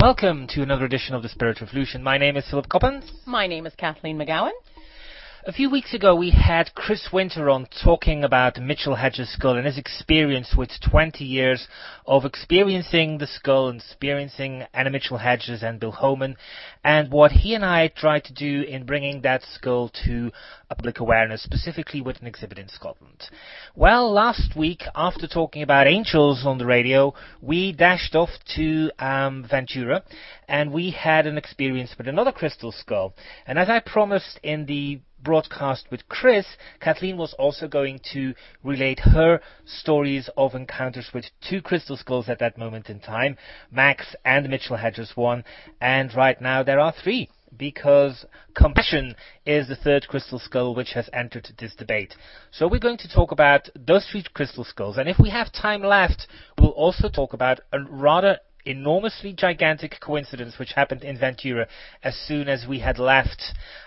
Welcome to another edition of the Spirit Revolution. My name is Philip Coppens. My name is Kathleen McGowan. A few weeks ago we had Chris Winter on talking about Mitchell Hedges' skull and his experience with 20 years of experiencing the skull and experiencing Anna Mitchell Hedges and Bill Homan, and what he and I tried to do in bringing that skull to public awareness, specifically with an exhibit in Scotland. Well, last week, after talking about angels on the radio, we dashed off to Ventura, and we had an experience with another crystal skull. And as I promised in the broadcast with Chris, Kathleen was also going to relate her stories of encounters with two crystal skulls at that moment in time, Max and Mitchell Hedges one, and right now there are three, because Compassion is the third crystal skull which has entered this debate. So we're going to talk about those three crystal skulls, and if we have time left, we'll also talk about a rather enormously gigantic coincidence which happened in Ventura as soon as we had left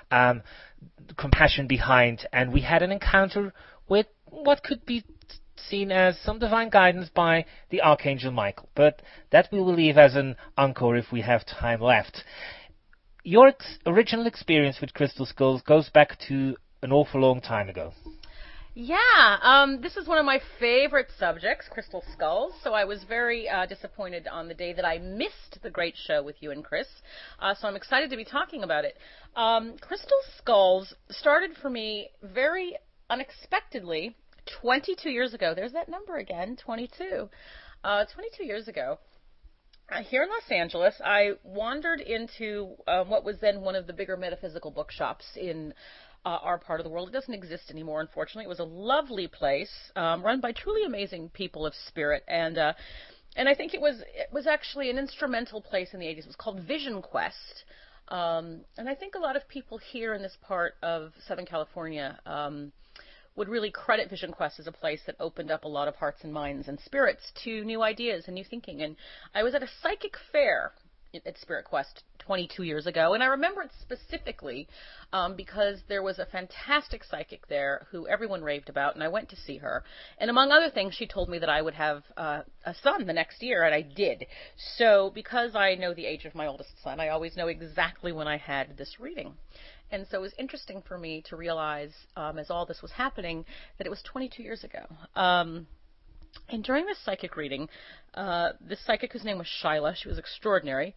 Compassion behind, and we had an encounter with what could be seen as some divine guidance by the Archangel Michael, but that we will leave as an encore if we have time left. Your original experience with crystal skulls goes back to an awful long time ago. Yeah, this is one of my favorite subjects, crystal skulls, so I was very disappointed on the day that I missed the great show with you and Chris, so I'm excited to be talking about it. Crystal skulls started for me very unexpectedly 22 years ago. There's that number again, 22. 22 years ago. Here in Los Angeles, I wandered into what was then one of the bigger metaphysical bookshops in our part of the world. It doesn't exist anymore, unfortunately. It was a lovely place, run by truly amazing people of spirit, and I think it was actually an instrumental place in the 80s. It was called Vision Quest, and I think a lot of people here in this part of Southern California would really credit Vision Quest as a place that opened up a lot of hearts and minds and spirits to new ideas and new thinking. And I was at a psychic fair at Spirit Quest 22 years ago, and I remember it specifically because there was a fantastic psychic there who everyone raved about, and I went to see her. And among other things, she told me that I would have a son the next year, and I did. So because I know the age of my oldest son, I always know exactly when I had this reading. And so it was interesting for me to realize, as all this was happening, that it was 22 years ago. And during this psychic reading, this psychic, whose name was Shyla, she was extraordinary,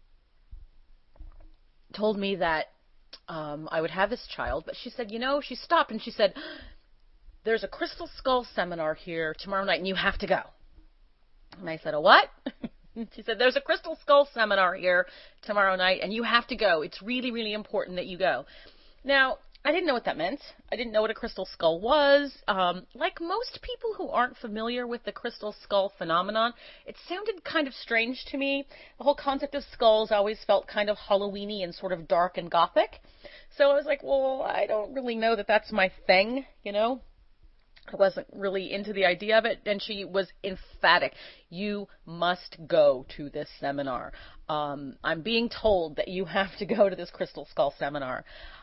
told me that I would have this child, but she said, she stopped and she said, there's a crystal skull seminar here tomorrow night and you have to go. And I said, a what? She said, there's a crystal skull seminar here tomorrow night and you have to go. It's really, really important that you go. Now, I didn't know what that meant. I didn't know what a crystal skull was. Like most people who aren't familiar with the crystal skull phenomenon, it sounded kind of strange to me. The whole concept of skulls always felt kind of Halloween-y and sort of dark and gothic. So I was like, well, I don't really know that that's my thing, I wasn't really into the idea of it, and she was emphatic. You must go to this seminar. I'm being told that you have to go to this crystal skull seminar.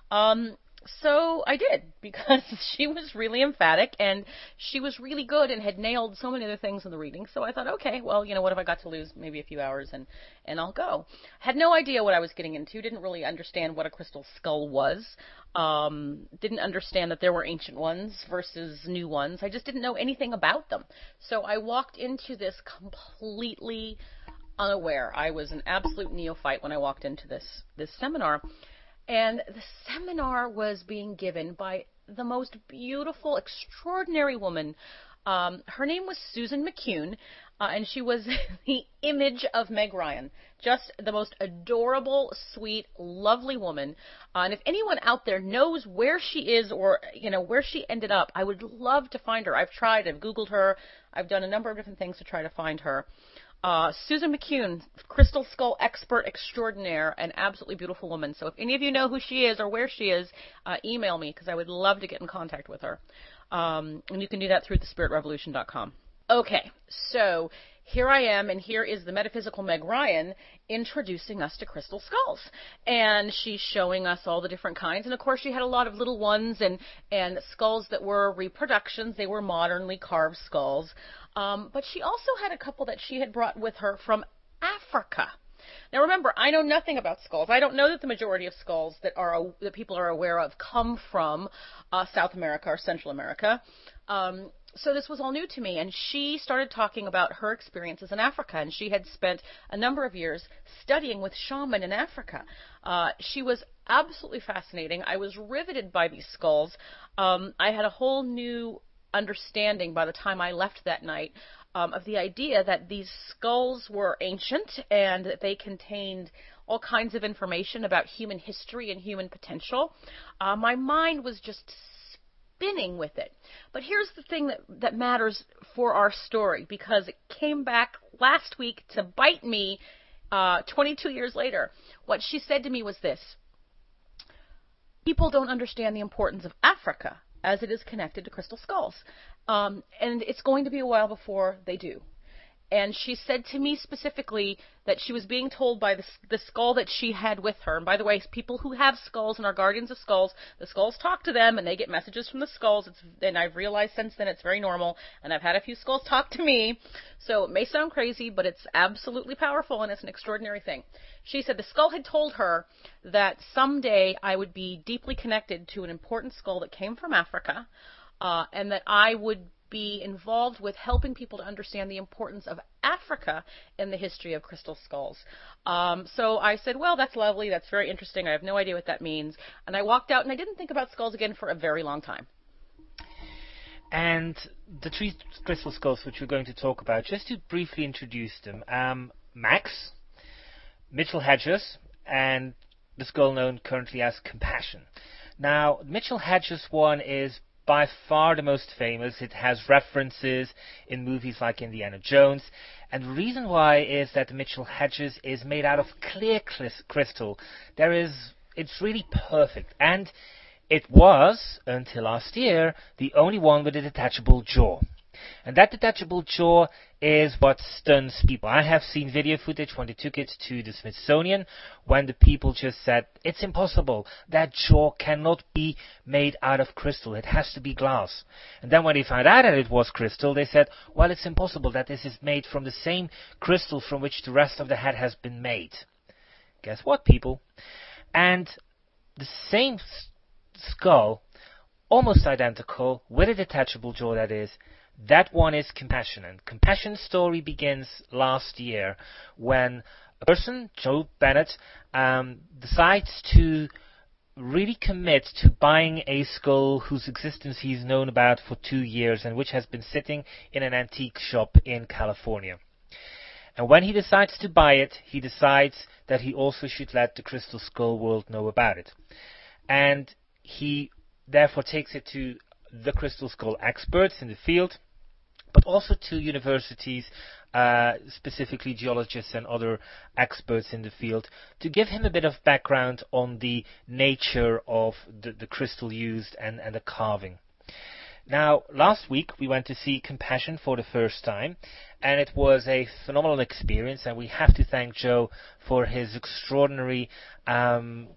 So I did, because she was really emphatic, and she was really good and had nailed so many other things in the reading. So I thought, okay, well, what have I got to lose? Maybe a few hours, and I'll go. Had no idea what I was getting into. Didn't really understand what a crystal skull was. Didn't understand that there were ancient ones versus new ones. I just didn't know anything about them. So I walked into this completely unaware. I was an absolute neophyte when I walked into this seminar. And the seminar was being given by the most beautiful, extraordinary woman. Her name was Susan McCune, and she was the image of Meg Ryan. Just the most adorable, sweet, lovely woman. And if anyone out there knows where she is or, where she ended up, I would love to find her. I've tried. I've Googled her. I've done a number of different things to try to find her. Susan McCune, crystal skull expert extraordinaire, an absolutely beautiful woman. So if any of you know who she is or where she is, email me, because I would love to get in contact with her. And you can do that through thespiritrevolution.com. Okay, so here I am, and here is the metaphysical Meg Ryan introducing us to crystal skulls. And she's showing us all the different kinds. And, of course, she had a lot of little ones and skulls that were reproductions. They were modernly carved skulls. But she also had a couple that she had brought with her from Africa. Now remember, I know nothing about skulls. I don't know that the majority of skulls that people are aware of come from South America or Central America. So this was all new to me, and she started talking about her experiences in Africa, and she had spent a number of years studying with shaman in Africa. She was absolutely fascinating. I was riveted by these skulls. I had a whole new understanding by the time I left that night of the idea that these skulls were ancient and that they contained all kinds of information about human history and human potential. My mind was just spinning with it. But here's the thing that matters for our story, because it came back last week to bite me 22 years later. What she said to me was this: people don't understand the importance of Africa as it is connected to crystal skulls. And it's going to be a while before they do. And she said to me specifically that she was being told by the skull that she had with her. And by the way, people who have skulls and are guardians of skulls, the skulls talk to them and they get messages from the skulls. And I've realized since then it's very normal. And I've had a few skulls talk to me. So it may sound crazy, but it's absolutely powerful and it's an extraordinary thing. She said the skull had told her that someday I would be deeply connected to an important skull that came from Africa, and that I would be involved with helping people to understand the importance of Africa in the history of crystal skulls. So I said, well, that's lovely. That's very interesting. I have no idea what that means. And I walked out and I didn't think about skulls again for a very long time. And the three crystal skulls which we're going to talk about, just to briefly introduce them, Max, Mitchell Hedges, and the skull known currently as Compassion. Now, Mitchell Hedges one is by far the most famous. It has references in movies like Indiana Jones, and the reason why is that the Mitchell Hedges is made out of clear crystal. It's really perfect, and it was, until last year, the only one with a detachable jaw. And that detachable jaw is what stuns people. I have seen video footage when they took it to the Smithsonian, when the people just said, it's impossible. That jaw cannot be made out of crystal. It has to be glass. And then when they found out that it was crystal, they said, well, it's impossible that this is made from the same crystal from which the rest of the head has been made. Guess what, people? And the same skull, almost identical, with a detachable jaw that is, that one is Compassion. And Compassion's story begins last year when a person, Joe Bennett, decides to really commit to buying a skull whose existence he's known about for 2 years and which has been sitting in an antique shop in California. And when he decides to buy it, he decides that he also should let the crystal skull world know about it. And he therefore takes it to the crystal skull experts in the field, but also to universities, specifically geologists and other experts in the field, to give him a bit of background on the nature of the crystal used and the carving. Now, last week we went to see Compassion for the first time, and it was a phenomenal experience, and we have to thank Joe for his extraordinary the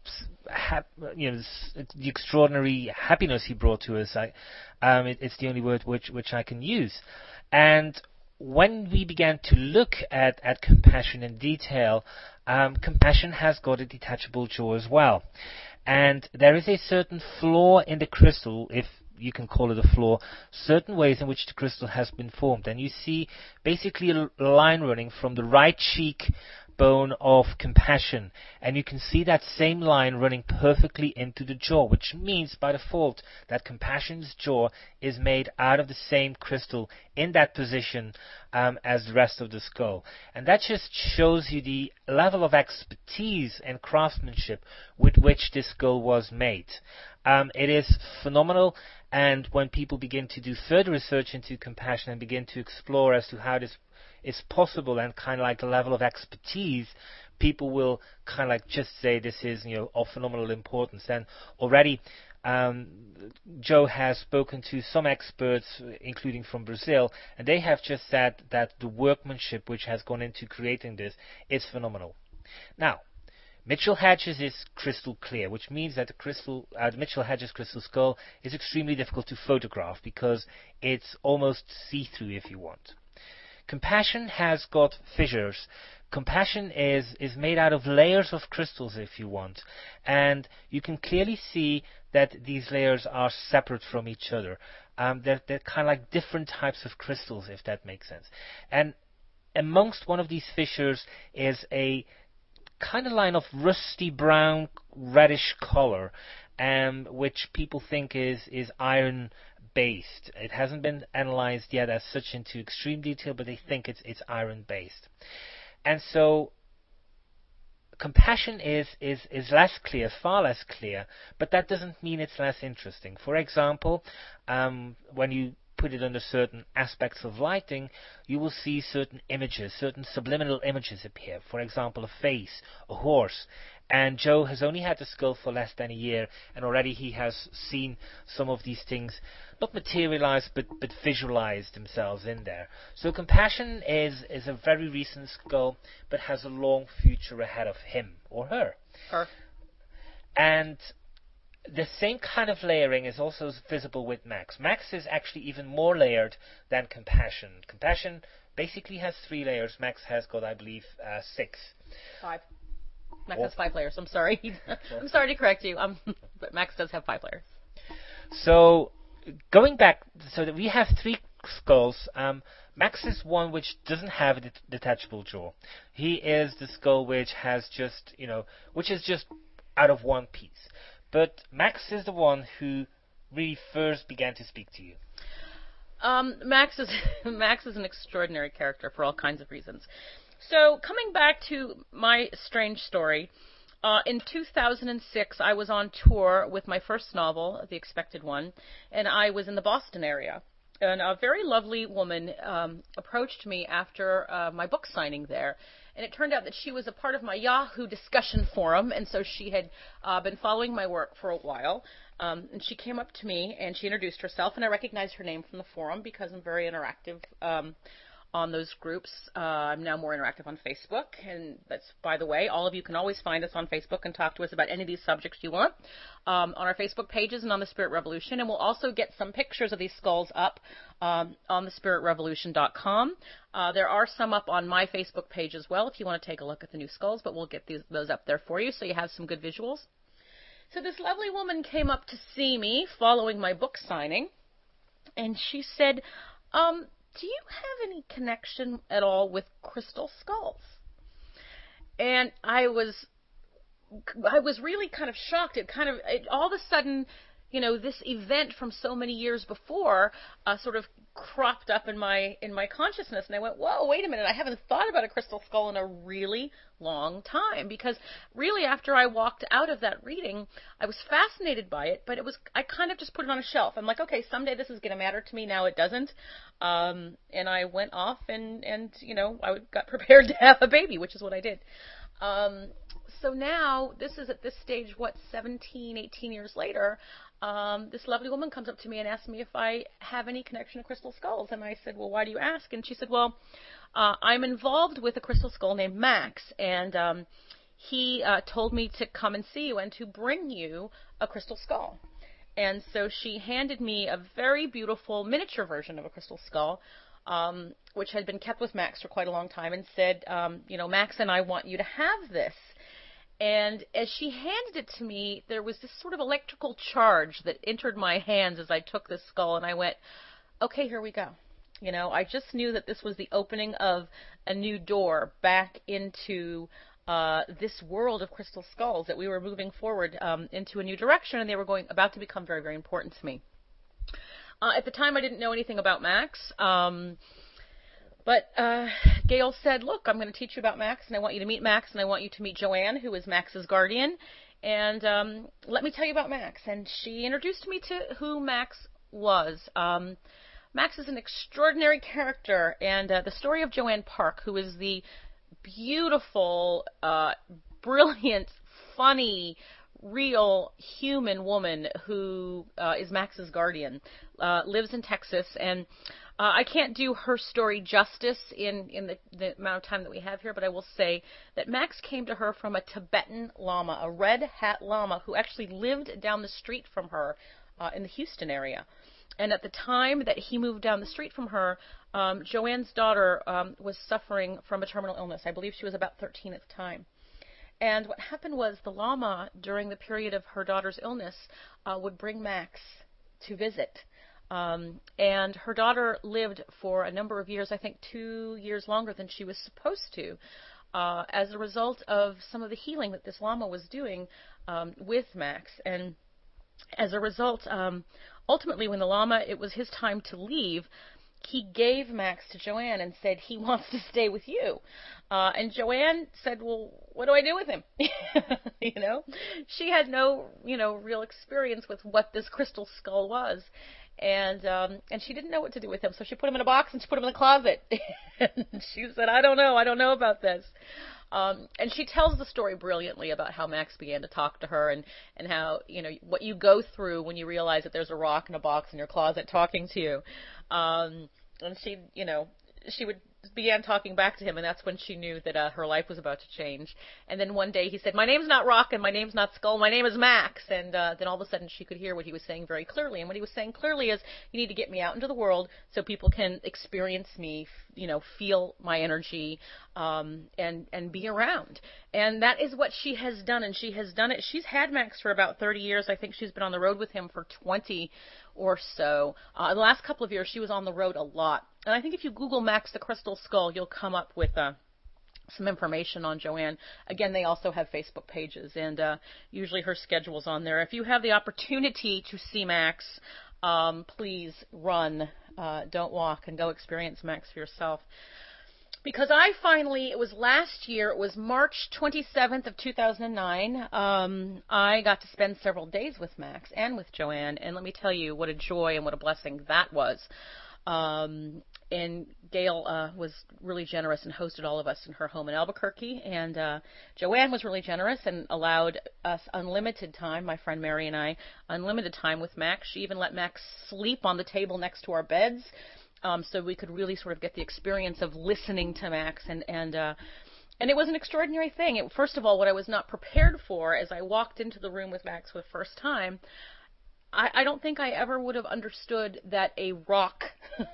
extraordinary happiness he brought to us. It's the only word which I can use. And when we began to look at Compassion in detail, Compassion has got a detachable jaw as well. And there is a certain flaw in the crystal, if you can call it a flaw, certain ways in which the crystal has been formed. And you see basically a line running from the right cheek bone of Compassion, and you can see that same line running perfectly into the jaw, which means by default that Compassion's jaw is made out of the same crystal in that position as the rest of the skull. And that just shows you the level of expertise and craftsmanship with which this skull was made. It is phenomenal, and when people begin to do further research into Compassion and begin to explore as to how this is possible and kind of like the level of expertise, people will kind of like just say this is, of phenomenal importance. And already Joe has spoken to some experts, including from Brazil, and they have just said that the workmanship which has gone into creating this is phenomenal. Now, Mitchell Hedges is crystal clear, which means that the Mitchell Hedges crystal skull is extremely difficult to photograph because it's almost see-through if you want. Compassion has got fissures Compassion is made out of layers of crystals, if you want, and you can clearly see that these layers are separate from each other. They're kind of like different types of crystals, if that makes sense. And amongst one of these fissures is a kind of line of rusty brown, reddish color, which people think is iron based. It hasn't been analyzed yet as such into extreme detail, but they think it's iron based. And so compassion is less clear, far less clear, but that doesn't mean it's less interesting. For example, when you put it under certain aspects of lighting, you will see certain images, certain subliminal images appear. For example, a face, a horse. And Joe has only had the skull for less than a year, and already he has seen some of these things not materialize, but visualized themselves in there. So compassion is a very recent skull, but has a long future ahead of him or her. Her. And the same kind of layering is also visible with Max. Max is actually even more layered than Compassion. Compassion basically has 3 layers. Max has got, I believe, 6. 5. Max has 5 layers. I'm sorry. I'm sorry to correct you. But Max does have 5 layers. So going back, so that we have 3 skulls. Max is one which doesn't have a detachable jaw. He is the skull which has just, which is just out of one piece. But Max is the one who really first began to speak to you. Max is an extraordinary character for all kinds of reasons. So coming back to my strange story, in 2006 I was on tour with my first novel, The Expected One, and I was in the Boston area. And a very lovely woman approached me after my book signing there. And it turned out that she was a part of my Yahoo discussion forum, and so she had been following my work for a while. And she came up to me and she introduced herself, and I recognized her name from the forum because I'm very interactive on those groups. I'm now more interactive on Facebook, and that's, by the way, all of you can always find us on Facebook and talk to us about any of these subjects you want on our Facebook pages and on the Spirit Revolution. And we'll also get some pictures of these skulls up on thespiritrevolution.com. There are some up on my Facebook page as well if you want to take a look at the new skulls, but we'll get those up there for you so you have some good visuals. So this lovely woman came up to see me following my book signing, and she said, do you have any connection at all with crystal skulls? And I was really kind of shocked. It all of a sudden, this event from so many years before sort of cropped up in my consciousness, and I went, whoa, wait a minute, I haven't thought about a crystal skull in a really long time, because really after I walked out of that reading, I was fascinated by it, but I kind of just put it on a shelf. I'm like, okay, someday this is going to matter to me. Now it doesn't. And I went off and I got prepared to have a baby, which is what I did. So now, this is at this stage, 17, 18 years later, this lovely woman comes up to me and asks me if I have any connection to crystal skulls. And I said, well, why do you ask? And she said, well, I'm involved with a crystal skull named Max, and he told me to come and see you and to bring you a crystal skull. And so she handed me a very beautiful miniature version of a crystal skull, which had been kept with Max for quite a long time, and said, Max and I want you to have this. And as she handed it to me, there was this sort of electrical charge that entered my hands as I took this skull, and I went, okay, here we go. I just knew that this was the opening of a new door back into this world of crystal skulls, that we were moving forward into a new direction, and they were about to become very, very important to me. At the time, I didn't know anything about Max. But Gail said, look, I'm going to teach you about Max, and I want you to meet Max, and I want you to meet Joanne, who is Max's guardian, and let me tell you about Max. And she introduced me to who Max was. Max is an extraordinary character, and the story of Joanne Park, who is the beautiful, brilliant, funny, real human woman who is Max's guardian, lives in Texas, and I can't do her story justice in the amount of time that we have here, but I will say that Max came to her from a Tibetan Lama, a red hat Lama, who actually lived down the street from her in the Houston area. And at the time that he moved down the street from her, Joanne's daughter was suffering from a terminal illness. I believe she was about 13 at the time. And what happened was the Lama, during the period of her daughter's illness, would bring Max to visit. And her daughter lived for a number of years, I think 2 years longer than she was supposed to, as a result of some of the healing that this Lama was doing with Max. And as a result, ultimately, when the Lama, it was his time to leave, he gave Max to Joanne and said, he wants to stay with you. And Joanne said, well, what do I do with him? She had no, real experience with what this crystal skull was. And she didn't know what to do with him. So she put him in a box and she put him in the closet. And she said, I don't know about this. And she tells the story brilliantly about how Max began to talk to her and how, what you go through when you realize that there's a rock in a box in your closet talking to you. And she began talking back to him, and that's when she knew that her life was about to change. And then one day he said, my name's not Rock and my name's not Skull, my name is Max. And then all of a sudden she could hear what he was saying very clearly. And what he was saying clearly is, you need to get me out into the world so people can experience me, feel my energy, and be around. And that is what she has done, and she has done it. She's had Max for about 30 years. I think she's been on the road with him for 20 or so. The last couple of years she was on the road a lot. And I think if you Google Max the Crystal Skull, you'll come up with some information on Joanne. Again, they also have Facebook pages, and usually her schedule's on there. If you have the opportunity to see Max, please run, don't walk, and go experience Max for yourself. Because it was last year, it was March 27th of 2009, I got to spend several days with Max and with Joanne, and let me tell you what a joy and what a blessing that was. And Gail was really generous and hosted all of us in her home in Albuquerque, and Joanne was really generous and allowed us unlimited time, my friend Mary and I, unlimited time with Max. She even let Max sleep on the table next to our beds, so we could really sort of get the experience of listening to Max, and it was an extraordinary thing. First of all, what I was not prepared for as I walked into the room with Max for the first time, I don't think I ever would have understood that a rock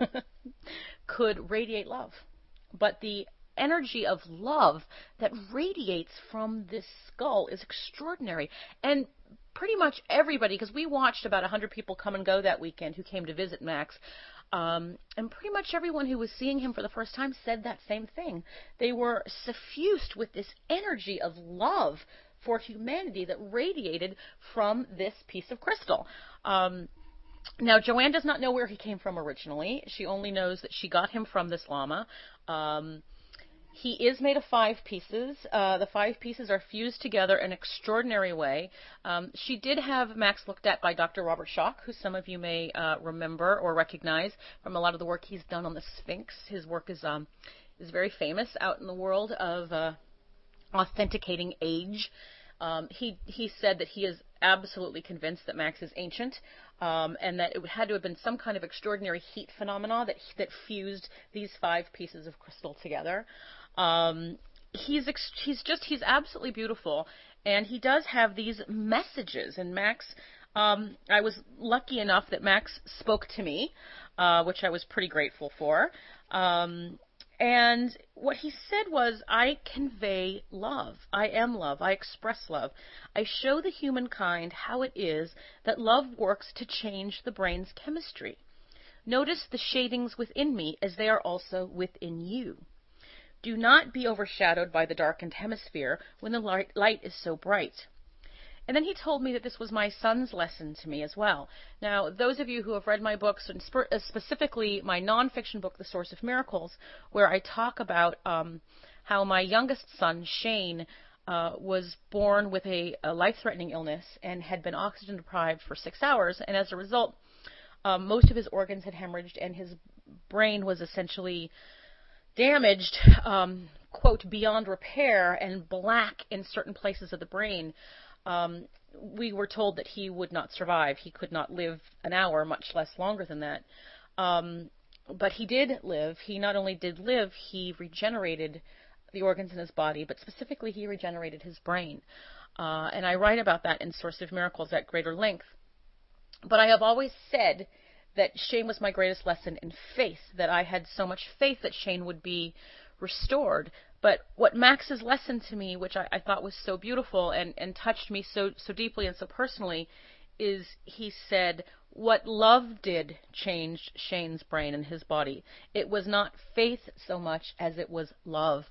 could radiate love. But the energy of love that radiates from this skull is extraordinary. And pretty much everybody, because we watched about 100 people come and go that weekend who came to visit Max, and pretty much everyone who was seeing him for the first time said that same thing. They were suffused with this energy of love for humanity that radiated from this piece of crystal. Now, Joanne does not know where he came from originally. She only knows that she got him from this Lama. He is made of 5 pieces. The 5 pieces are fused together in an extraordinary way. She did have Max looked at by Dr. Robert Schoch, who some of you may remember or recognize from a lot of the work he's done on the Sphinx. His work is very famous out in the world of authenticating age. He said that he is absolutely convinced that Max is ancient, and that it had to have been some kind of extraordinary heat phenomena that fused these 5 pieces of crystal together. He's absolutely beautiful, and he does have these messages. And Max, I was lucky enough that Max spoke to me, which I was pretty grateful for. And what he said was, I convey love. I am love. I express love. I show the humankind how it is that love works to change the brain's chemistry. Notice the shadings within me as they are also within you. Do not be overshadowed by the darkened hemisphere when the light is so bright. And then he told me that this was my son's lesson to me as well. Now, those of you who have read my books, and specifically my nonfiction book, The Source of Miracles, where I talk about how my youngest son, Shane, was born with a life-threatening illness and had been oxygen deprived for 6 hours, and as a result, most of his organs had hemorrhaged, and his brain was essentially damaged, quote, beyond repair, and black in certain places of the brain. We were told that he would not survive. He could not live an hour, much less longer than that. But he did live. He not only did live, he regenerated the organs in his body, but specifically he regenerated his brain. And I write about that in Source of Miracles at greater length. But I have always said that Shane was my greatest lesson in faith, that I had so much faith that Shane would be restored. But what Max's lesson to me, which I thought was so beautiful and touched me so deeply and so personally, is he said, what love did changed Shane's brain and his body. It was not faith so much as it was love.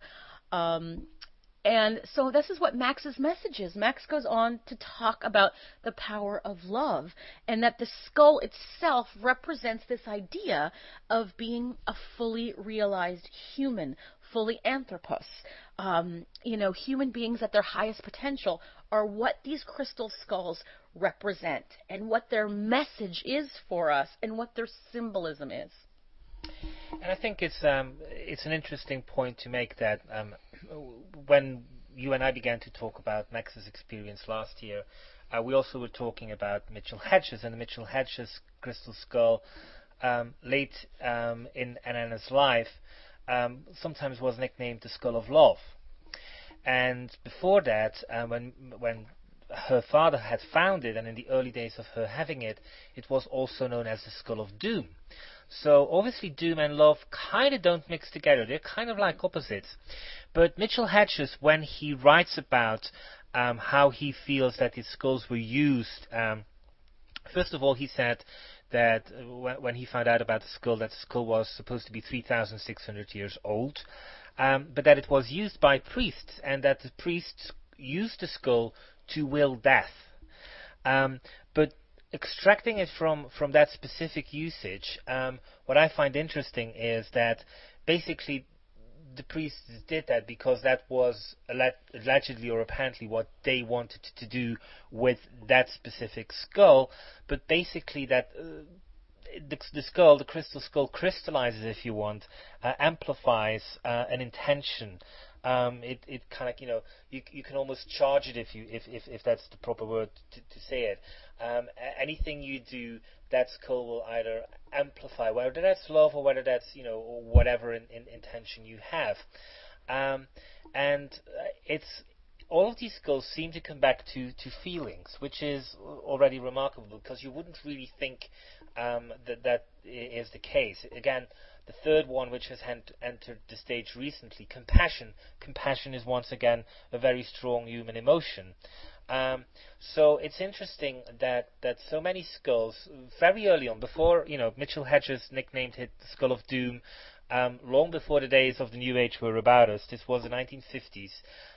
And so this is what Max's message is. Max goes on to talk about the power of love, and that the skull itself represents this idea of being a fully realized human, fully anthropos. Human beings at their highest potential are what these crystal skulls represent, and what their message is for us, and what their symbolism is. And I think it's an interesting point to make that when you and I began to talk about Max's experience last year, we also were talking about Mitchell Hedges, and the Mitchell Hedges crystal skull late in Anna's life sometimes was nicknamed the Skull of Love. And before that, when her father had found it, and in the early days of her having it, it was also known as the Skull of Doom. So obviously doom and love kind of don't mix together. They're kind of like opposites. But Mitchell Hedges, when he writes about how he feels that his skulls were used, first of all, he said that when he found out about the skull, that the skull was supposed to be 3,600 years old, but that it was used by priests, and that the priests used the skull to will death. But extracting it from that specific usage, what I find interesting is that basically the priests did that because that was allegedly or apparently what they wanted to do with that specific skull, but basically that the skull, the crystal skull, crystallizes, if you want, amplifies an intention. It kind of, you can almost charge it if that's the proper word to say it. Anything you do, that skull will either amplify, whether that's love or whether that's or whatever intention you have. And it's all of these skulls seem to come back to feelings, which is already remarkable, because you wouldn't really think that is the case. Again, the third one, which has entered the stage recently, compassion. Compassion is once again a very strong human emotion. So it's interesting that so many skulls, very early on, before Mitchell Hedges nicknamed it the Skull of Doom, long before the days of the New Age were about us, this was the 1950s,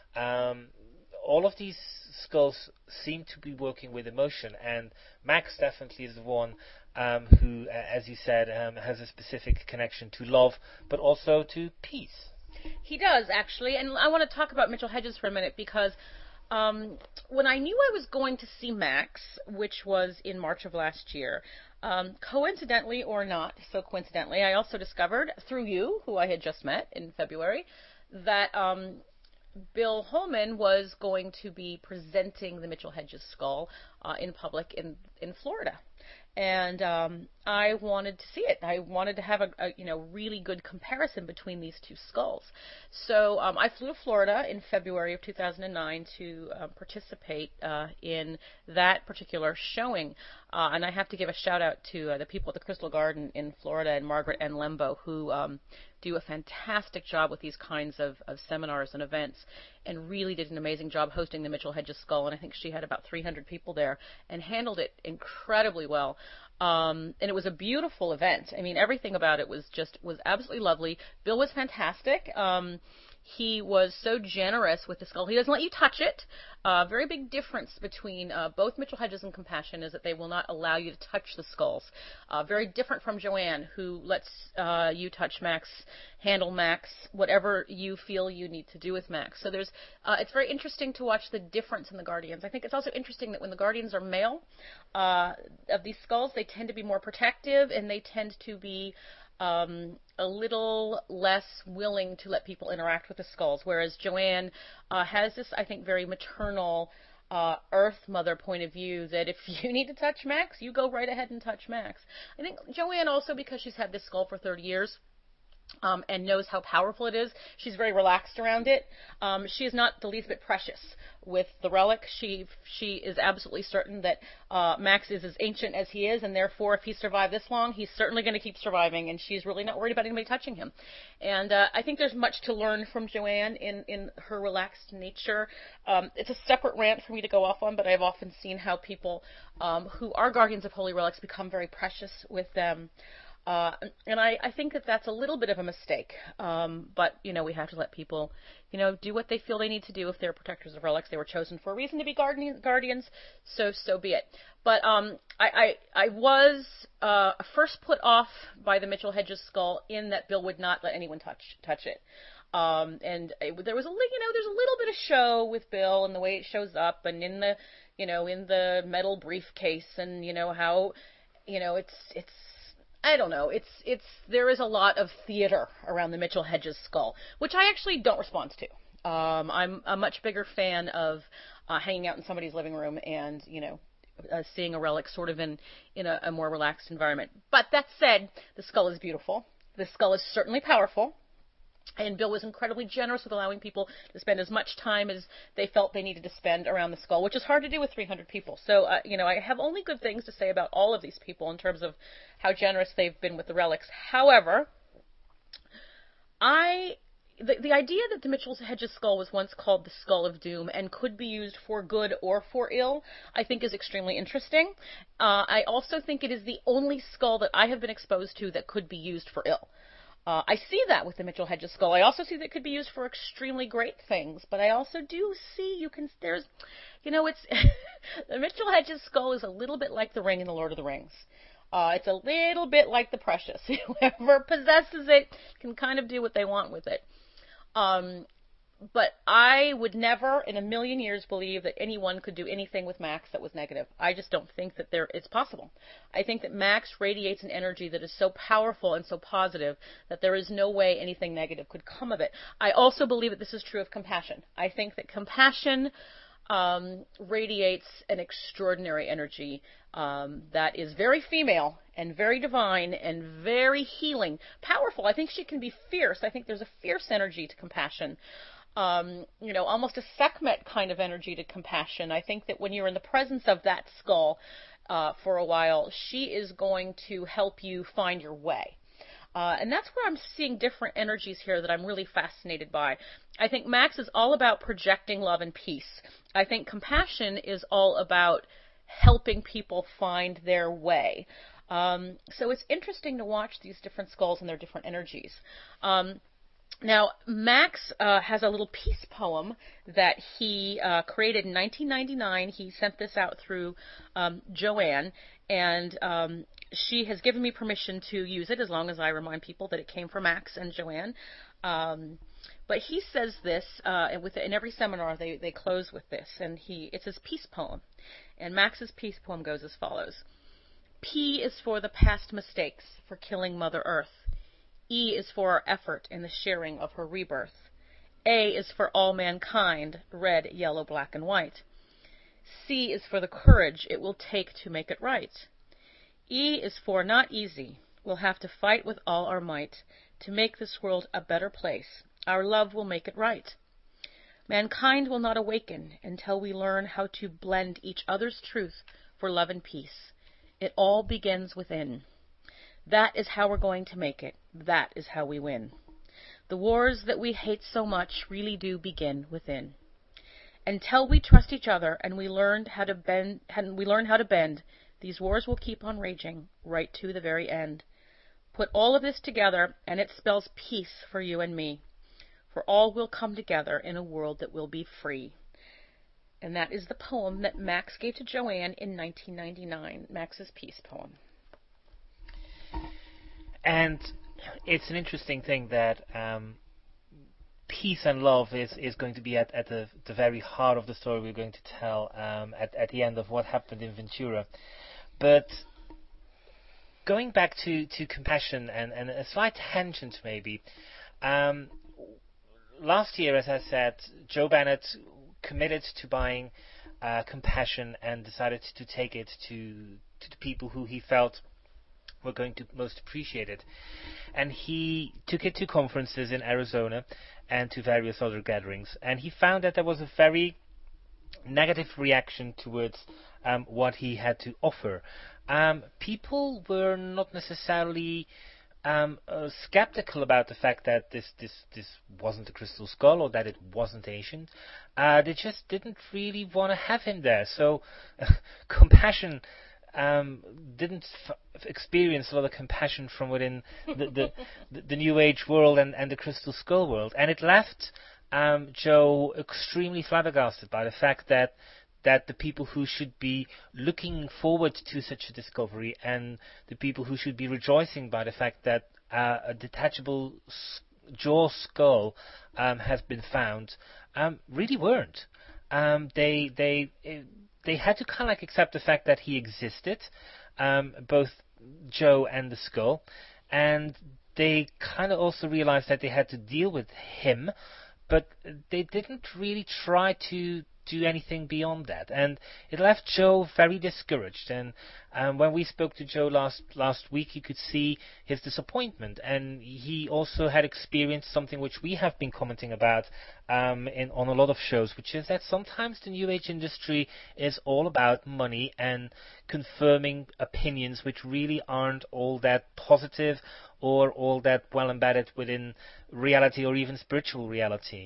all of these skulls seem to be working with emotion, and Max definitely is the one who, as you said, has a specific connection to love, but also to peace. He does, actually, and I want to talk about Mitchell Hedges for a minute, because when I knew I was going to see Max, which was in March of last year, coincidentally or not so coincidentally, I also discovered, through you, who I had just met in February, that Bill Holman was going to be presenting the Mitchell Hedges skull in public in Florida. And I wanted to see it. I wanted to have a really good comparison between these two skulls. So I flew to Florida in February of 2009 to participate in that particular showing. And I have to give a shout out to the people at the Crystal Garden in Florida and Margaret N. Lembo, who do a fantastic job with these kinds of seminars and events, and really did an amazing job hosting the Mitchell Hedges skull. And I think she had about 300 people there and handled it incredibly well. And it was a beautiful event. I mean, everything about it was absolutely lovely. Bill was fantastic. He was so generous with the skull. He doesn't let you touch it. Very big difference between both Mitchell Hedges and Compassion is that they will not allow you to touch the skulls. Very different from Joanne, who lets you touch Max, handle Max, whatever you feel you need to do with Max. So it's very interesting to watch the difference in the Guardians. I think it's also interesting that when the Guardians are male of these skulls, they tend to be more protective, and they tend to be a little less willing to let people interact with the skulls, whereas Joanne has this, I think, very maternal Earth Mother point of view that if you need to touch Max, you go right ahead and touch Max. I think Joanne also, because she's had this skull for 30 years, and knows how powerful it is. She's very relaxed around it. She is not the least bit precious with the relic. She is absolutely certain that Max is as ancient as he is, and therefore, if he survived this long, he's certainly going to keep surviving, and she's really not worried about anybody touching him. And I think there's much to learn from Joanne in her relaxed nature. It's a separate rant for me to go off on, but I've often seen how people who are guardians of holy relics become very precious with them. And I think that that's a little bit of a mistake. But, we have to let people, do what they feel they need to do if they're protectors of relics. They were chosen for a reason to be guardians, so be it. But I was first put off by the Mitchell Hedges skull in that Bill would not let anyone touch it. There was there's a little bit of show with Bill and the way it shows up, and in the metal briefcase, and how, it's I don't know. There is a lot of theater around the Mitchell Hedges skull, which I actually don't respond to. I'm a much bigger fan of hanging out in somebody's living room and, seeing a relic sort of in a more relaxed environment. But that said, the skull is beautiful. The skull is certainly powerful. And Bill was incredibly generous with allowing people to spend as much time as they felt they needed to spend around the skull, which is hard to do with 300 people. So, I have only good things to say about all of these people in terms of how generous they've been with the relics. However, the idea that the Mitchell Hedges skull was once called the Skull of Doom and could be used for good or for ill, I think is extremely interesting. I also think it is the only skull that I have been exposed to that could be used for ill. I see that with the Mitchell Hedges skull. I also see that it could be used for extremely great things, but I also do see it's the Mitchell Hedges skull is a little bit like the ring in The Lord of the Rings. It's a little bit like the Precious. Whoever possesses it can kind of do what they want with it. But I would never in a million years believe that anyone could do anything with Max that was negative. I just don't think that it's possible. I think that Max radiates an energy that is so powerful and so positive that there is no way anything negative could come of it. I also believe that this is true of compassion. I think that compassion radiates an extraordinary energy that is very female and very divine and very healing, powerful. I think she can be fierce. I think there's a fierce energy to compassion. Almost a Sekhmet kind of energy to compassion. I think that when you're in the presence of that skull for a while, she is going to help you find your way. And that's where I'm seeing different energies here that I'm really fascinated by. I think Max is all about projecting love and peace. I think compassion is all about helping people find their way. So it's interesting to watch these different skulls and their different energies. Now, Max has a little peace poem that he created in 1999. He sent this out through Joanne, and she has given me permission to use it as long as I remind people that it came from Max and Joanne. But he says this, in every seminar they close with this, and it's his peace poem. And Max's peace poem goes as follows. P is for the past mistakes, for killing Mother Earth. E is for our effort in the sharing of her rebirth. A is for all mankind, red, yellow, black, and white. C is for the courage it will take to make it right. E is for not easy. We'll have to fight with all our might to make this world a better place. Our love will make it right. Mankind will not awaken until we learn how to blend each other's truth for love and peace. It all begins within. That is how we're going to make it. That is how we win. The wars that we hate so much really do begin within. Until we trust each other and we learn how to bend, these wars will keep on raging right to the very end. Put all of this together and it spells peace for you and me. For all will come together in a world that will be free. And that is the poem that Max gave to Joanne in 1999, Max's peace poem. And it's an interesting thing that peace and love is going to be at the very heart of the story we're going to tell at the end of what happened in Ventura. But going back to compassion and a slight tangent maybe, last year, as I said, Joe Bennett committed to buying compassion and decided to take it to the people who he felt were going to most appreciate it. And he took it to conferences in Arizona and to various other gatherings, and he found that there was a very negative reaction towards what he had to offer. People were not necessarily skeptical about the fact that this wasn't a crystal skull or that it wasn't ancient. They just didn't really want to have him there. So compassion didn't experience a lot of compassion from within the New Age world and the crystal skull world, and it left Joe extremely flabbergasted by the fact that the people who should be looking forward to such a discovery and the people who should be rejoicing by the fact that a detachable jaw skull has been found really weren't. They had to kind of like accept the fact that he existed, both Joe and the skull, and they kind of also realized that they had to deal with him, but they didn't really try to do anything beyond that, and it left Joe very discouraged. And when we spoke to Joe last week, you could see his disappointment, and he also had experienced something which we have been commenting about on a lot of shows, which is that sometimes the New Age industry is all about money and confirming opinions which really aren't all that positive or all that well embedded within reality or even spiritual reality.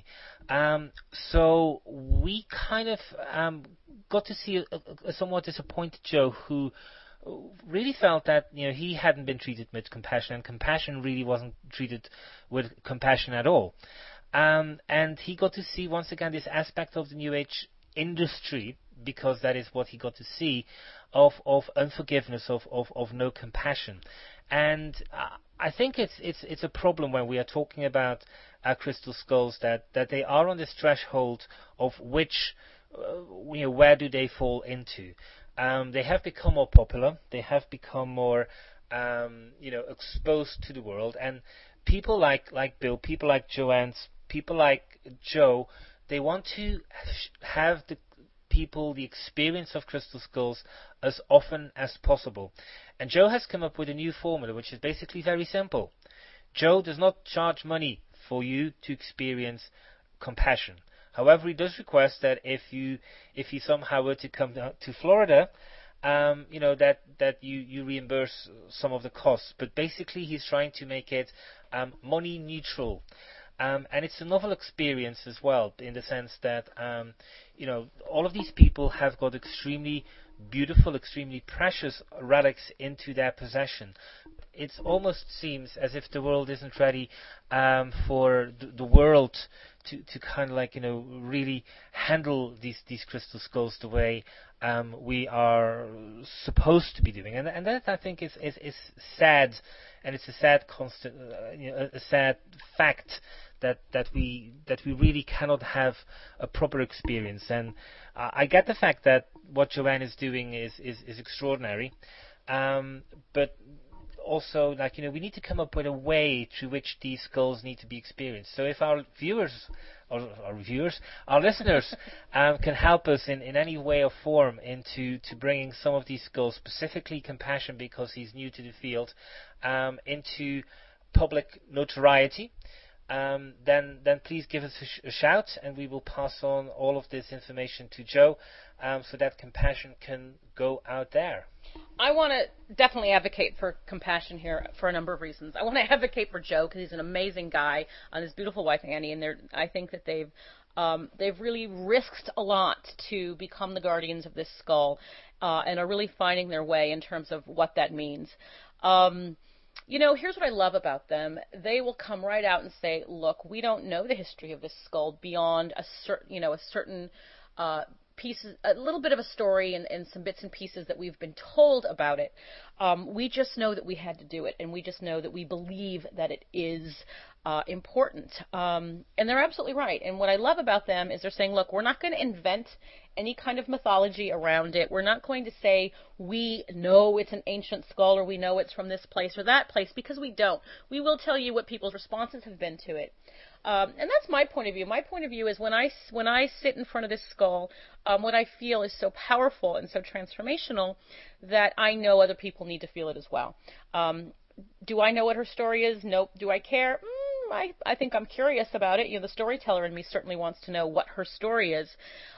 So we kind of got to see a somewhat disappointed Joe who really felt that he hadn't been treated with compassion, and compassion really wasn't treated with compassion at all. And he got to see once again this aspect of the New Age industry, because that is what he got to see, of unforgiveness, of no compassion. And I think it's a problem when we are talking about crystal skulls that they are on this threshold of which where do they fall into. They have become more popular. They have become more exposed to the world, and people like Bill, people like Joanne, people like Joe, they want to have the experience of crystal skulls as often as possible. And Joe has come up with a new formula which is basically very simple. Joe does not charge money for you to experience compassion. However, he does request that if you somehow were to come to Florida, that you reimburse some of the costs. But basically he's trying to make it money neutral. And it's a novel experience as well, in the sense that all of these people have got extremely beautiful, extremely precious relics into their possession. It almost seems as if the world isn't ready for the world to kind of like really handle these crystal skulls the way we are supposed to be doing, and that I think is sad, and it's a sad a sad fact that we really cannot have a proper experience. And I get the fact that what Joanne is doing is extraordinary, but also, we need to come up with a way through which these skulls need to be experienced. So if our our listeners can help us in any way or form into bringing some of these skulls, specifically compassion, because he's new to the field, into public notoriety, then please give us a shout, and we will pass on all of this information to Joe, so that compassion can go out there. I want to definitely advocate for compassion here for a number of reasons. I want to advocate for Joe because he's an amazing guy, and his beautiful wife Annie, and I think that they've really risked a lot to become the guardians of this skull, and are really finding their way in terms of what that means. Here's what I love about them. They will come right out and say, look, we don't know the history of this skull beyond a certain pieces, a little bit of a story and some bits and pieces that we've been told about it. We just know that we had to do it, and we just know that we believe that it is important. And they're absolutely right. And what I love about them is they're saying, look, we're not going to invent any kind of mythology around it. We're not going to say we know it's an ancient skull or we know it's from this place or that place, because we don't. We will tell you what people's responses have been to it. And that's my point of view. My point of view is when I sit in front of this skull, what I feel is so powerful and so transformational that I know other people need to feel it as well. Do I know what her story is? Nope. Do I care? I think I'm curious about it. The storyteller in me certainly wants to know what her story is.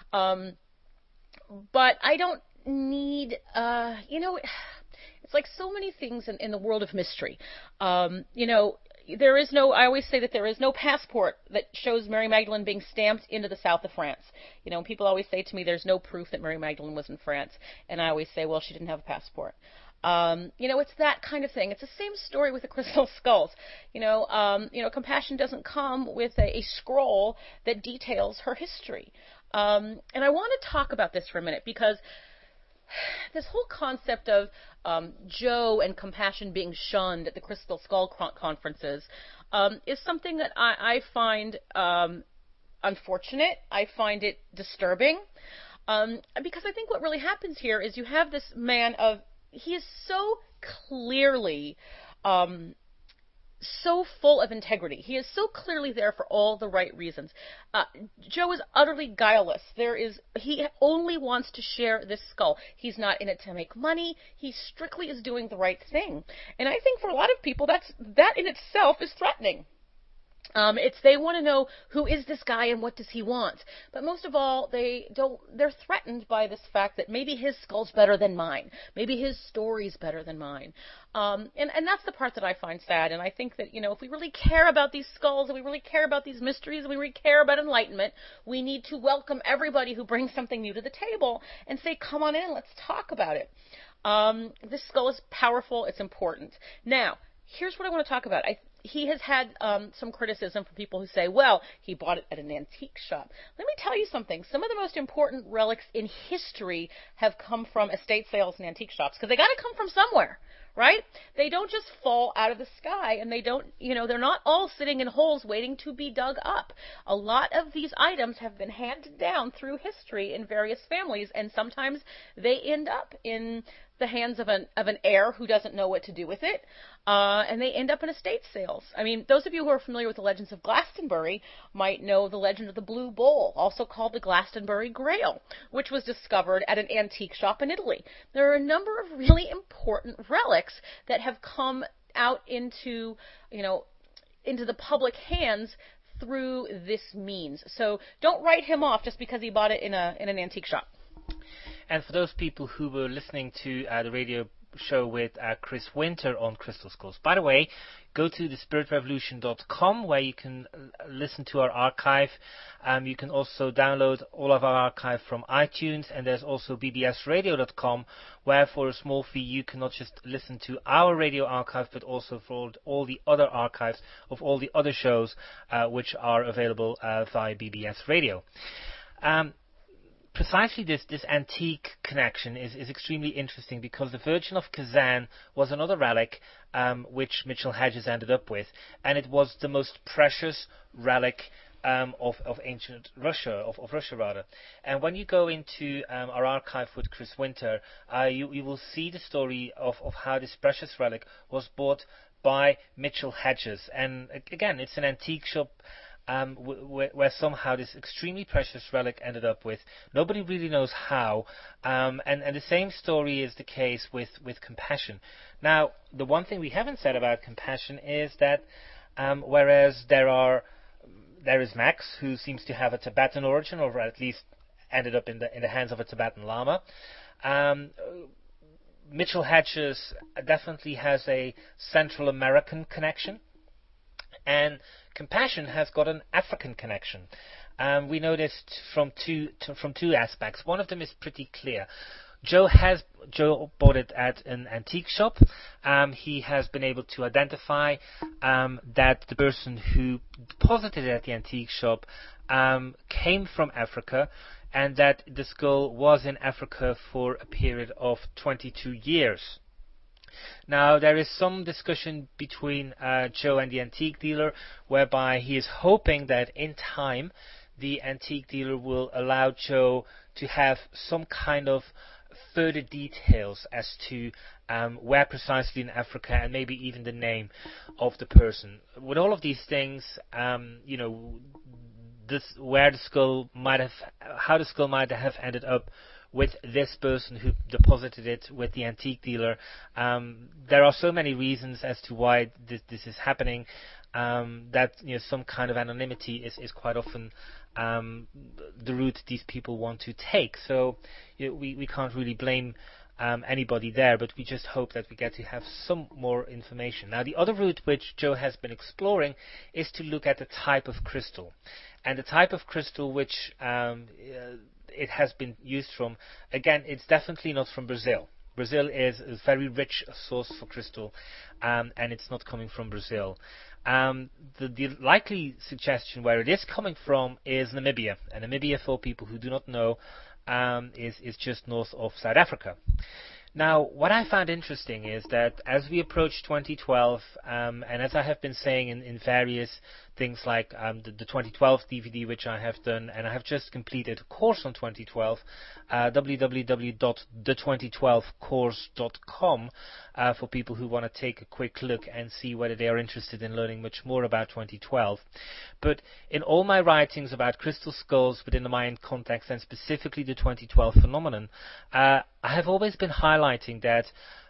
But I don't need, it's like so many things in the world of mystery. There is no, I always say that there is no passport that shows Mary Magdalene being stamped into the south of France. People always say to me there's no proof that Mary Magdalene was in France. And I always say, well, she didn't have a passport. It's that kind of thing. It's the same story with the crystal skulls. Compassion doesn't come with a scroll that details her history. And I want to talk about this for a minute because this whole concept of Joe and Compassion being shunned at the Crystal Skull conferences is something that I find unfortunate. I find it disturbing because I think what really happens here is you have this man he is so clearly so full of integrity. He is so clearly there for all the right reasons. Joe is utterly guileless. He only wants to share this skull. He's not in it to make money. He strictly is doing the right thing. And I think for a lot of people, that in itself is threatening. They want to know who is this guy and what does he want. But most of all, they're threatened by this fact that maybe his skull's better than mine. Maybe his story's better than mine. And that's the part that I find sad. And I think that, if we really care about these skulls, and we really care about these mysteries, and we really care about enlightenment, we need to welcome everybody who brings something new to the table and say, come on in, let's talk about it. This skull is powerful. It's important. Now, here's what I want to talk about. He has had some criticism from people who say, well, he bought it at an antique shop. Let me tell you something. Some of the most important relics in history have come from estate sales and antique shops because they got to come from somewhere, right? They don't just fall out of the sky, and they don't, they're not all sitting in holes waiting to be dug up. A lot of these items have been handed down through history in various families, and sometimes they end up in the hands of an heir who doesn't know what to do with it, and they end up in estate sales. I mean, those of you who are familiar with the legends of Glastonbury might know the legend of the Blue Bowl, also called the Glastonbury Grail, which was discovered at an antique shop in Italy. There are a number of really important relics that have come out into the public hands through this means. So don't write him off just because he bought it in an antique shop. And for those people who were listening to the radio show with Chris Winter on Crystal Skulls, by the way, go to thespiritrevolution.com where you can listen to our archive. You can also download all of our archive from iTunes, and there's also bbsradio.com where for a small fee you can not just listen to our radio archive but also for all the other archives of all the other shows which are available via BBS Radio. Precisely this antique connection is extremely interesting because the Virgin of Kazan was another relic which Mitchell Hedges ended up with, and it was the most precious relic of ancient Russia, of Russia rather. And when you go into our archive with Chris Winter, you will see the story of how this precious relic was bought by Mitchell Hedges. And again, it's an antique shop where somehow this extremely precious relic ended up with. Nobody really knows how. And the same story is the case with Compassion. Now, the one thing we haven't said about Compassion is that whereas there is Max, who seems to have a Tibetan origin, or at least ended up in the hands of a Tibetan Lama, Mitchell Hedges definitely has a Central American connection, and Compassion has got an African connection. We know this from two aspects. One of them is pretty clear. Joe bought it at an antique shop. He has been able to identify that the person who deposited it at the antique shop came from Africa, and that the skull was in Africa for a period of 22 years. Now, there is some discussion between Joe and the antique dealer, whereby he is hoping that in time the antique dealer will allow Joe to have some kind of further details as to where precisely in Africa, and maybe even the name of the person. With all of these things, where the skull might have, how the skull might have ended up with this person who deposited it with the antique dealer. There are so many reasons as to why this is happening, that some kind of anonymity is quite often the route these people want to take. So we can't really blame anybody there, but we just hope that we get to have some more information. Now, the other route which Joe has been exploring is to look at the type of crystal. And the type of crystal which it has been used from, again, it's definitely not from Brazil. Brazil is a very rich source for crystal, and it's not coming from Brazil. The likely suggestion where it is coming from is Namibia. And Namibia, for people who do not know, is just north of South Africa. Now, what I found interesting is that as we approach 2012, and as I have been saying in various things like the 2012 DVD, which I have done, and I have just completed a course on 2012, www.the2012course.com, for people who want to take a quick look and see whether they are interested in learning much more about 2012. But in all my writings about crystal skulls within the Mayan context, and specifically the 2012 phenomenon, I have always been highlighting that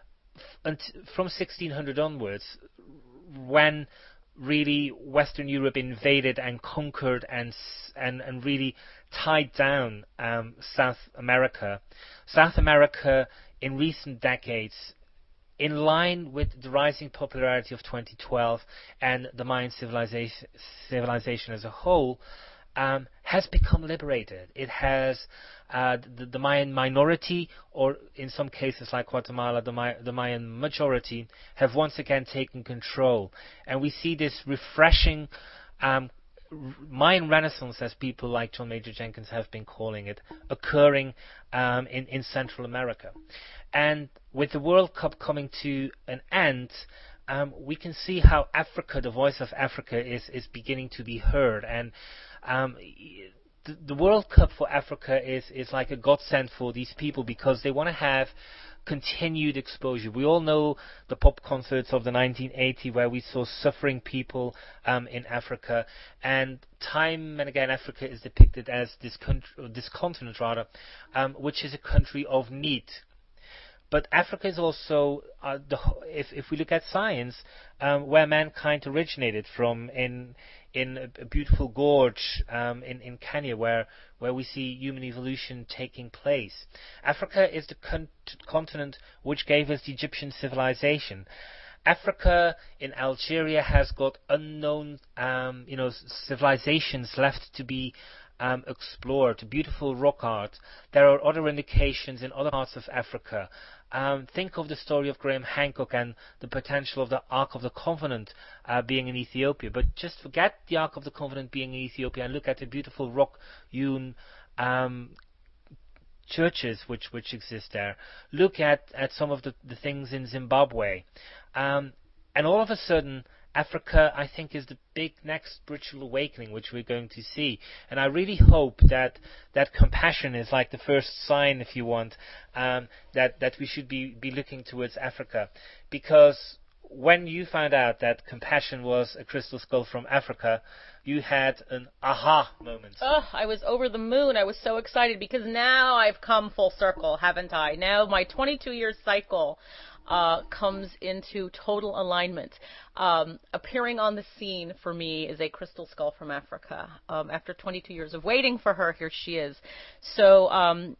from 1600 onwards, when really Western Europe invaded and conquered and really tied down South America. South America in recent decades, in line with the rising popularity of 2012 and the Mayan civilization as a whole, has become liberated. It has the Mayan minority, or in some cases like Guatemala, the Mayan majority, have once again taken control. And we see this refreshing Mayan Renaissance, as people like John Major Jenkins have been calling it, occurring in Central America. And with the World Cup coming to an end, we can see how Africa, the voice of Africa, is beginning to be heard. And the World Cup for Africa is like a godsend for these people, because they want to have continued exposure. We all know the pop concerts of the 1980, where we saw suffering people in Africa, and time and again Africa is depicted as this continent rather, which is a country of need. But Africa is also, if we look at science, where mankind originated from, in a beautiful gorge in Kenya, where we see human evolution taking place. Africa is the continent which gave us the Egyptian civilization. Africa in Algeria has got unknown civilizations left to be explored, beautiful rock art. There are other indications in other parts of Africa. Think of the story of Graham Hancock and the potential of the Ark of the Covenant being in Ethiopia. But just forget the Ark of the Covenant being in Ethiopia and look at the beautiful rock-hewn churches which exist there. Look at some of the things in Zimbabwe. And all of a sudden, Africa, I think, is the big next spiritual awakening which we're going to see. And I really hope that compassion is like the first sign, if you want, that we should be looking towards Africa. Because when you found out that compassion was a crystal skull from Africa, you had an aha moment. Oh, I was over the moon. I was so excited, because now I've come full circle, haven't I? Now my 22-year cycle comes into total alignment. Appearing on the scene for me is a crystal skull from Africa. After 22 years of waiting for her, here she is. So,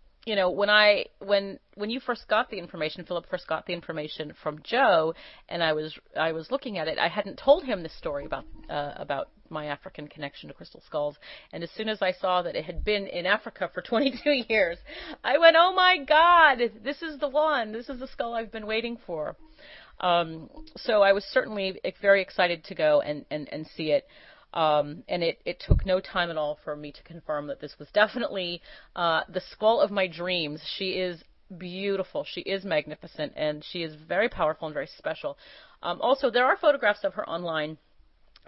when you first got the information, Philip first got the information from Joe, and I was looking at it. I hadn't told him this story about my African connection to crystal skulls, and as soon as I saw that it had been in Africa for 22 years, I went, "Oh my God, this is the one. This is the skull I've been waiting for." So I was certainly very excited to go and see it. And it took no time at all for me to confirm that this was definitely the skull of my dreams. She is beautiful. She is magnificent, and she is very powerful and very special. Also, there are photographs of her online,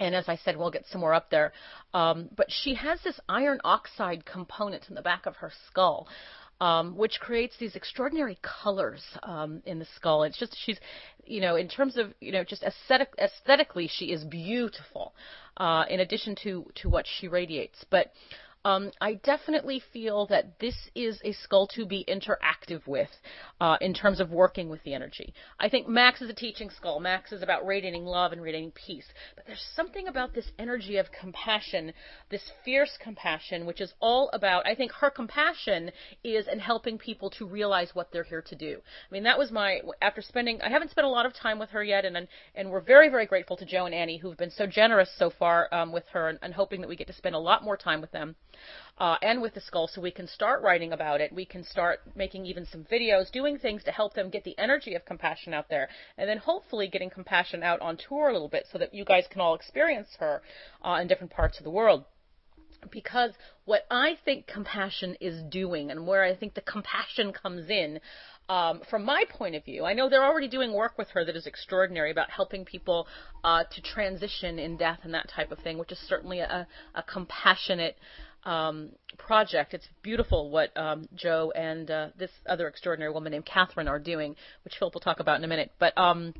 And as I said, we'll get some more up there. But she has this iron oxide component in the back of her skull, which creates these extraordinary colors in the skull. It's just, she's, in terms of, just aesthetically, she is beautiful, in addition to what she radiates. But I definitely feel that this is a skull to be interactive with in terms of working with the energy. I think Max is a teaching skull. Max is about radiating love and radiating peace. But there's something about this energy of compassion, this fierce compassion, which is all about, I think her compassion is in helping people to realize what they're here to do. I mean, that was I haven't spent a lot of time with her yet, and we're very, very grateful to Joe and Annie, who've been so generous so far with her, and hoping that we get to spend a lot more time with them. And with the skull, so we can start writing about it. We can start making even some videos, doing things to help them get the energy of compassion out there, and then hopefully getting compassion out on tour a little bit so that you guys can all experience her in different parts of the world. Because what I think compassion is doing, and where I think the compassion comes in, from my point of view, I know they're already doing work with her that is extraordinary about helping people to transition in death and that type of thing, which is certainly a compassionate project. It's beautiful what Joe and this other extraordinary woman named Catherine are doing, which Philip will talk about in a minute. But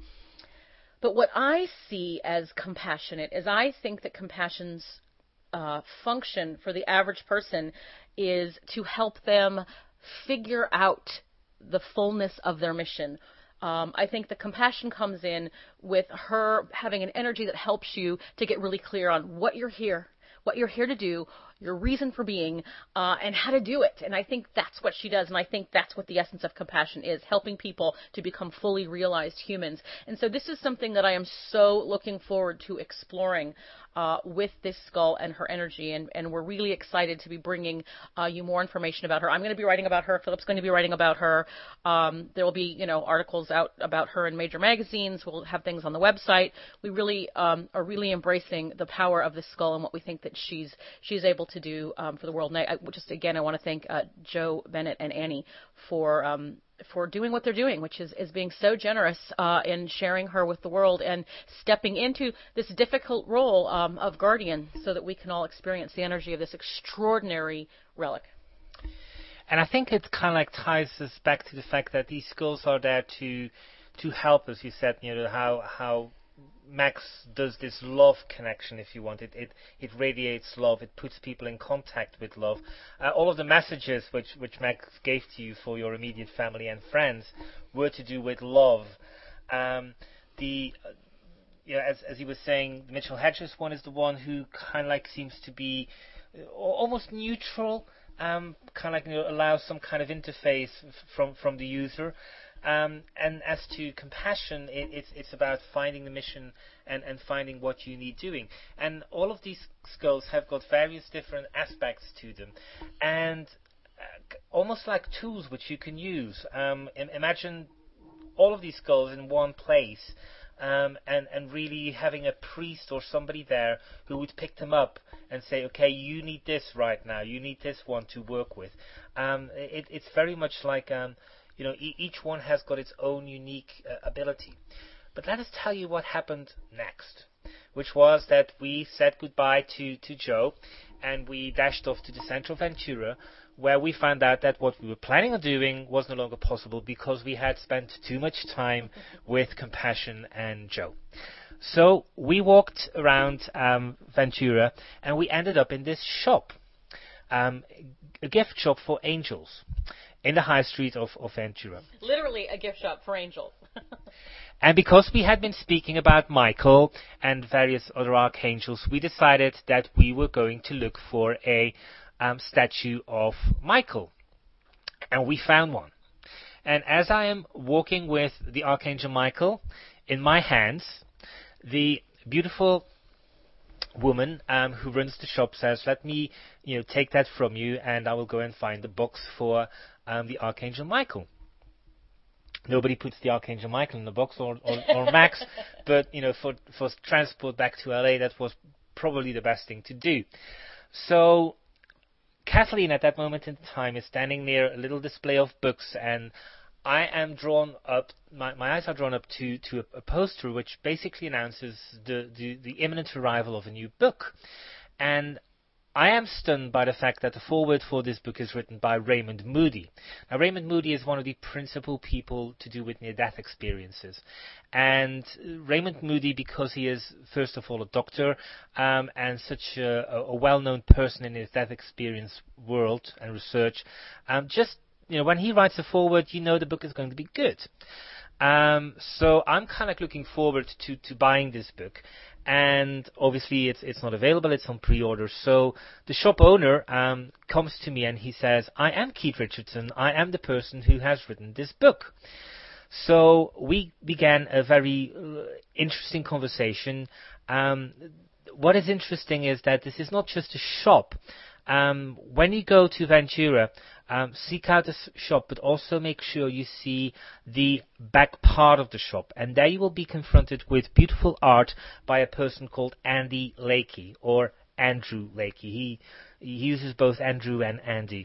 what I see as compassionate is I think that compassion's function for the average person is to help them figure out the fullness of their mission. I think the compassion comes in with her having an energy that helps you to get really clear on what you're here to do, your reason for being, and how to do it. And I think that's what she does, and I think that's what the essence of compassion is, helping people to become fully realized humans. And so this is something that I am so looking forward to exploring with this skull and her energy, and we're really excited to be bringing you more information about her. I'm going to be writing about her. Philip's going to be writing about her. There will be, articles out about her in major magazines. We'll have things on the website. We really are really embracing the power of this skull and what we think that she's able to do for the world. And I want to thank Joe Bennett and Annie for doing what they're doing, which is being so generous in sharing her with the world and stepping into this difficult role of guardian so that we can all experience the energy of this extraordinary relic. And I think it kind of like ties us back to the fact that these skulls are there to help us. You said, how Max does this love connection, if you want. It radiates love. It puts people in contact with love. All of the messages which Max gave to you for your immediate family and friends were to do with love. As he was saying, the Mitchell Hedges one is the one who kind of like seems to be almost neutral, kind of like allows some kind of interface from the user. And as to compassion, it's about finding the mission and finding what you need doing. And all of these skulls have got various different aspects to them, and almost like tools which you can use. Imagine all of these skulls in one place, and really having a priest or somebody there who would pick them up and say, okay, you need this right now, you need this one to work with. It's very much like each one has got its own unique ability. But let us tell you what happened next, which was that we said goodbye to Joe, and we dashed off to the center of Ventura, where we found out that what we were planning on doing was no longer possible because we had spent too much time with Compassion and Joe. So we walked around Ventura, and we ended up in this shop, a gift shop for angels, in the high street of Ventura. Literally a gift shop for angels. And because we had been speaking about Michael and various other archangels, we decided that we were going to look for a statue of Michael. And we found one. And as I am walking with the Archangel Michael in my hands, the beautiful woman who runs the shop says, let me take that from you, and I will go and find the box for the Archangel Michael. Nobody puts the Archangel Michael in the box, or Max, but for transport back to LA, that was probably the best thing to do. So Kathleen at that moment in time is standing near a little display of books, and I am drawn up. My eyes are drawn up to a poster which basically announces the imminent arrival of a new book, and I am stunned by the fact that the foreword for this book is written by Raymond Moody. Now, Raymond Moody is one of the principal people to do with near-death experiences. And Raymond Moody, because he is, first of all, a doctor and such a well-known person in near-death experience world and research, just, when he writes a foreword, the book is going to be good. So I'm kind of looking forward to buying this book. And obviously it's not available, it's on pre-order. So the shop owner comes to me and he says, I am Keith Richardson, I am the person who has written this book. So we began a very interesting conversation. What is interesting is that this is not just a shop. When you go to Ventura, seek out the shop, but also make sure you see the back part of the shop. And there you will be confronted with beautiful art by a person called Andy Lakey, or Andrew Lakey. He uses both Andrew and Andy.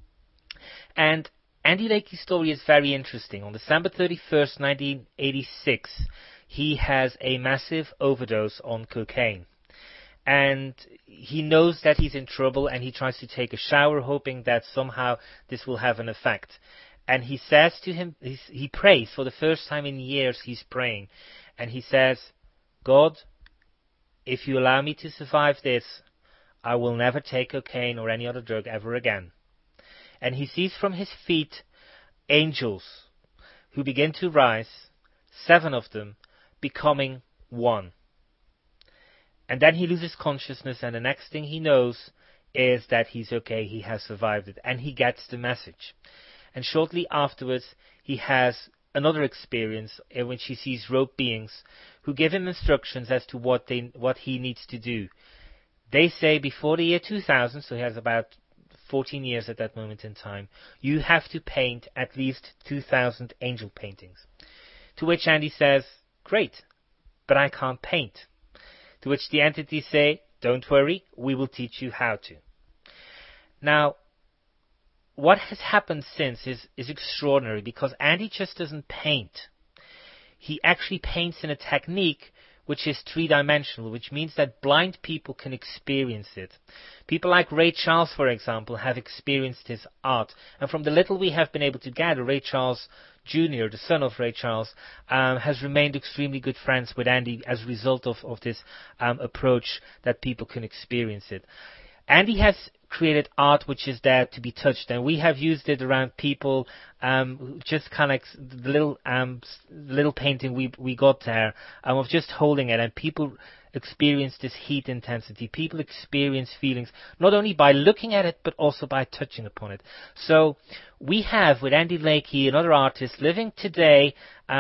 And Andy Lakey's story is very interesting. On December 31st, 1986, he has a massive overdose on cocaine. And he knows that he's in trouble, and he tries to take a shower, hoping that somehow this will have an effect. And he says to him, he prays for the first time in years. He's praying, and he says, God, if you allow me to survive this, I will never take cocaine or any other drug ever again. And he sees from his feet angels who begin to rise, 7 of them becoming one. And then he loses consciousness, and the next thing he knows is that he's okay, he has survived it, and he gets the message. And shortly afterwards, he has another experience in which he sees robed beings who give him instructions as to what he needs to do. They say before the year 2000, so he has about 14 years at that moment in time, you have to paint at least 2,000 angel paintings. To which Andy says, great, but I can't paint. To which the entities say, don't worry, we will teach you how to. Now, what has happened since is extraordinary, because Andy just doesn't paint. He actually paints in a technique which is 3-dimensional, which means that blind people can experience it. People like Ray Charles, for example, have experienced his art. And from the little we have been able to gather, Ray Charles Jr., the son of Ray Charles, has remained extremely good friends with Andy as a result of this approach that people can experience it. Andy has created art which is there to be touched, and we have used it around people, just kind of like the little painting we got there, of just holding it, and people experience this heat intensity. People experience feelings not only by looking at it but also by touching upon it. So we have with Andy Lakey, another artist, living today,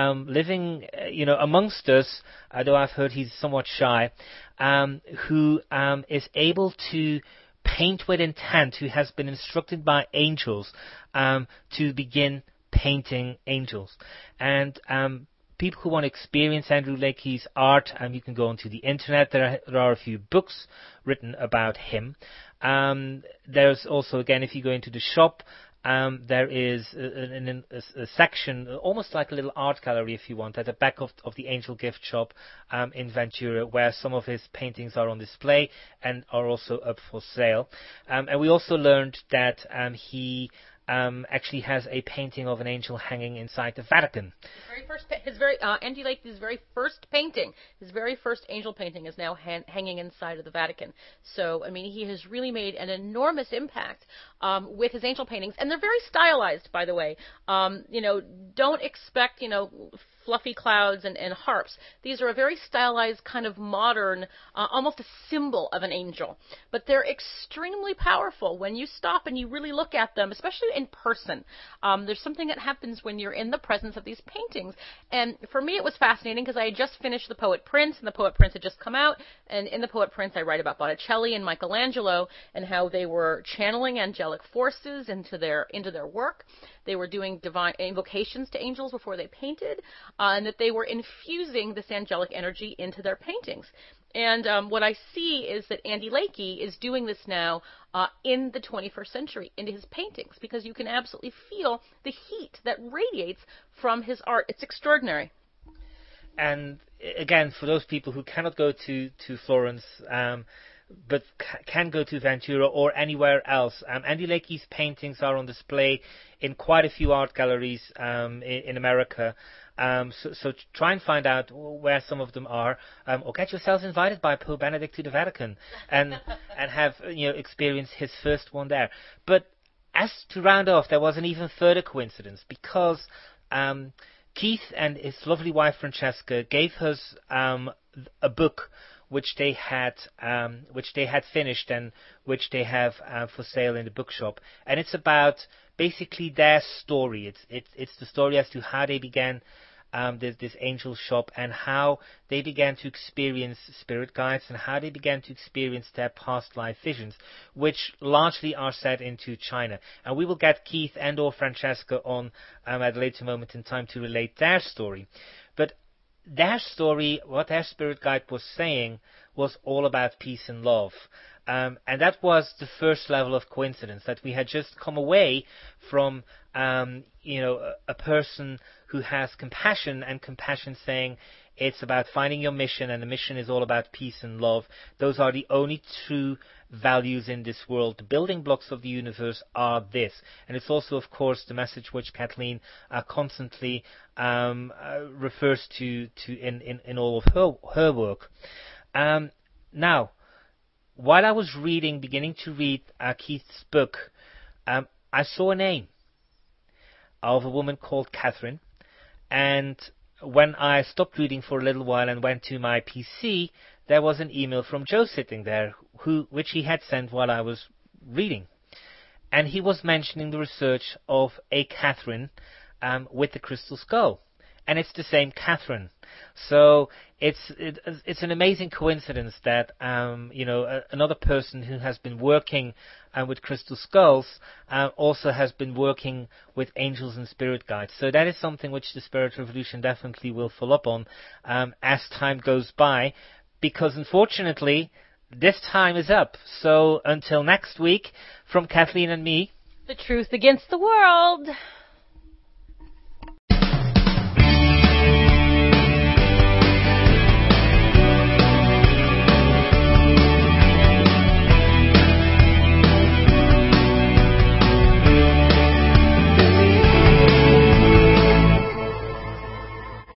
amongst us, although I've heard he's somewhat shy, who is able to paint with intent, who has been instructed by angels to begin painting angels. And people who want to experience Andrew Lakey's art, you can go onto the internet. There are a few books written about him. There's also, again, if you go into the shop, there is a section, almost like a little art gallery, if you want, at the back of the Angel Gift Shop in Ventura, where some of his paintings are on display and are also up for sale. And we also learned that he actually has a painting of an angel hanging inside the Vatican. Andy Lakey's very first painting, his very first angel painting, is now hanging inside of the Vatican. So, he has really made an enormous impact with his angel paintings, and they're very stylized, by the way. Don't expect, fluffy clouds and harps. These are a very stylized, kind of modern, almost a symbol of an angel. But they're extremely powerful when you stop and you really look at them, especially in person. There's something that happens when you're in the presence of these paintings. And for me, it was fascinating because I had just finished The Poet Prince, and The Poet Prince had just come out. And in The Poet Prince, I write about Botticelli and Michelangelo and how they were channeling angelic forces into their work. They were doing divine invocations to angels before they painted, and that they were infusing this angelic energy into their paintings. And what I see is that Andy Lakey is doing this now in the 21st century into his paintings, because you can absolutely feel the heat that radiates from his art. It's extraordinary. And again, for those people who cannot go to Florence, but can go to Ventura or anywhere else, Andy Lakey's paintings are on display in quite a few art galleries in America. So try and find out where some of them are, or get yourselves invited by Pope Benedict to the Vatican and have experience his first one there. But as to round off, there was an even further coincidence, because Keith and his lovely wife Francesca gave us a book which they had finished and which they have for sale in the bookshop, and it's about basically their story. It's the story as to how they began this angel shop, and how they began to experience spirit guides, and how they began to experience their past life visions, which largely are set into China. And we will get Keith and or Francesca on at a later moment in time to relate their story. But their story, what their spirit guide was saying, was all about peace and love. And that was the first level of coincidence, that we had just come away from a person who has compassion, and compassion saying it's about finding your mission, and the mission is all about peace and love. Those are the only true values in this world. The building blocks of the universe are this. And it's also, of course, the message which Kathleen constantly refers to in all of her work. Now, while I was beginning to read Keith's book, I saw a name of a woman called Catherine, and when I stopped reading for a little while and went to my PC, there was an email from Joe sitting there, which he had sent while I was reading, and he was mentioning the research of a Catherine with the crystal skull, and it's the same Catherine. So it's an amazing coincidence that another person who has been working with crystal skulls also has been working with angels and spirit guides. So that is something which the Spirit Revolution definitely will follow up on as time goes by, because unfortunately this time is up. So until next week, from Kathleen and me, the truth against the world.